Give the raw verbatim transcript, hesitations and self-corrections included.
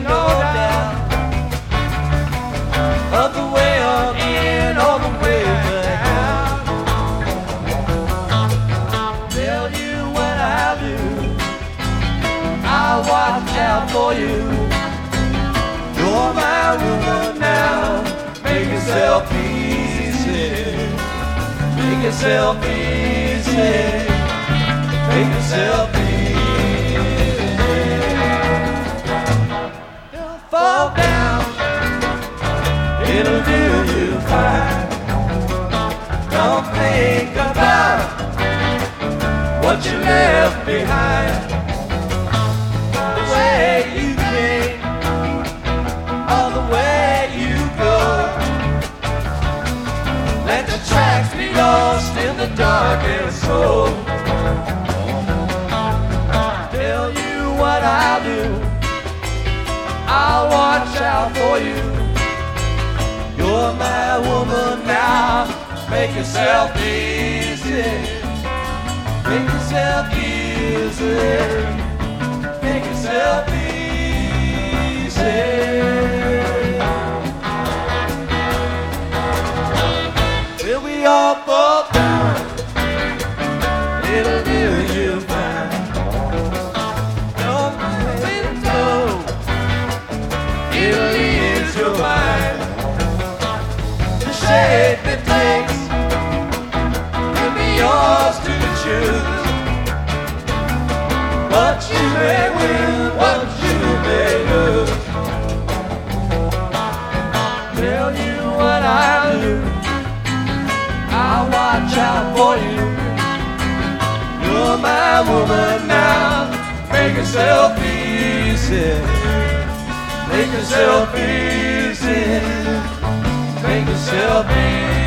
no doubt of the way up in or the way back out. Tell you what I'll do, I'll watch out for you. You're my woman now, make yourself easy. Make yourself easy. Make yourself easy. Don't fall down, it'll do you fine. Don't think about what you left behind. The way you came, or the way you go. Let the tracks be lost in the darkest hole. Tell you what I'll do, I'll watch out for you. You're my woman now, make yourself easy. Make yourself easy. Make yourself easy. Till we all fall down, it'll do you fine. Don't let it go, it'll ease your mind. The shape it takes will be yours to choose. What you may win, what you may lose. Tell you what I'll do, I'll watch out for you. You're my woman now, make yourself easy. Make yourself easy. Make yourself easy.